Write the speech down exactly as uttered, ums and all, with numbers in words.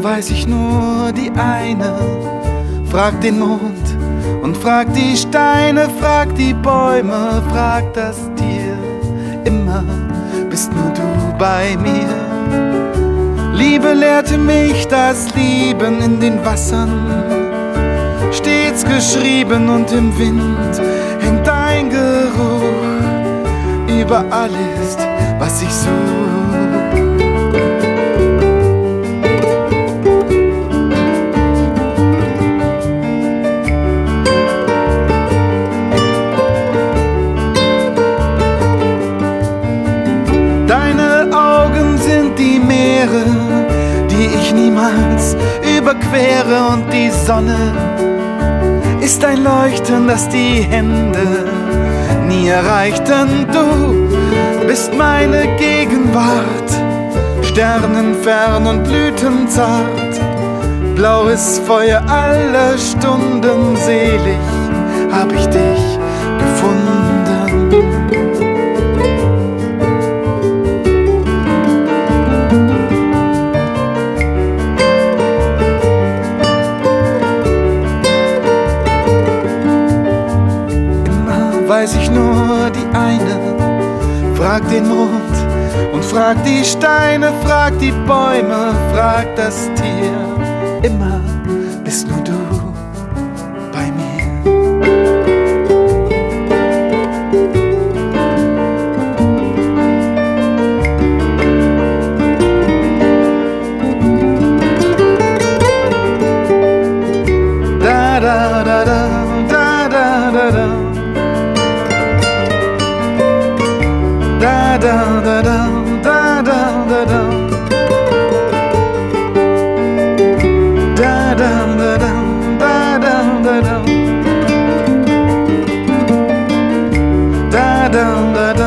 weiß ich nur die eine. Frag den Mond und frag die Steine, frag die Bäume, frag das Tier. Immer bist nur du bei mir. Liebe lehrte mich das Lieben in den Wassern, stets geschrieben, und im Wind hängt dein Geruch. Überall ist, was ich such. Deine Augen sind die Meere, die ich niemals überquere, und die Sonne ist ein Leuchten, das die Hände nie erreichten. Du bist meine Gegenwart, sternenfern und blütenzart, blaues Feuer aller Stunden, selig hab ich dich gefunden. Weiß ich nur die eine. Frag den Mond und frag die Steine, frag die Bäume, frag das Tier. Immer bist nur du bei mir. Da da da da da da da da. Da da da da da da da. Da da da da da da da. Da da da da.